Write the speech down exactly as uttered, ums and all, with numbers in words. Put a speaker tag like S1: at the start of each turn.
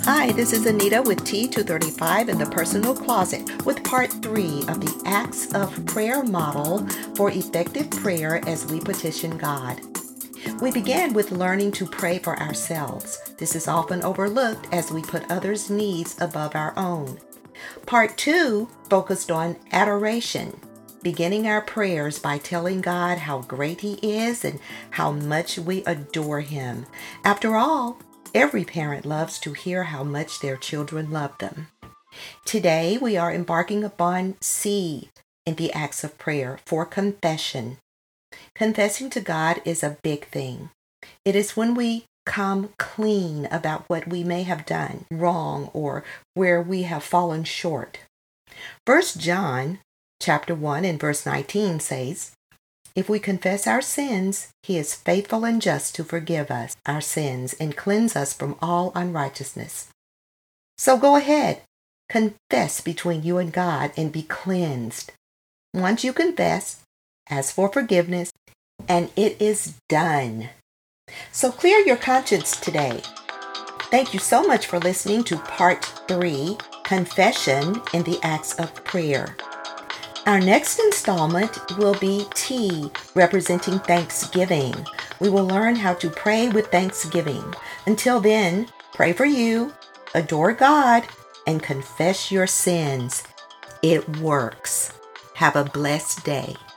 S1: Hi, this is Anita with T two thirty-five in the Personal Closet with part three of the Acts of Prayer model for effective prayer as we petition God. We began with learning to pray for ourselves. This is often overlooked as we put others' needs above our own. Part two focused on adoration, beginning our prayers by telling God how great He is and how much we adore Him. After all, every parent loves to hear how much their children love them. Today, we are embarking upon C in the Acts of Prayer for confession. Confessing to God is a big thing. It is when we come clean about what we may have done wrong or where we have fallen short. First John chapter one and verse nineteen says, "If we confess our sins, He is faithful and just to forgive us our sins and cleanse us from all unrighteousness." So go ahead, confess between you and God and be cleansed. Once you confess, ask for forgiveness, and it is done. So clear your conscience today. Thank you so much for listening to part three, Confession in the Acts of Prayer. Our next installment will be T, representing Thanksgiving. We will learn how to pray with thanksgiving. Until then, pray for you, adore God, and confess your sins. It works. Have a blessed day.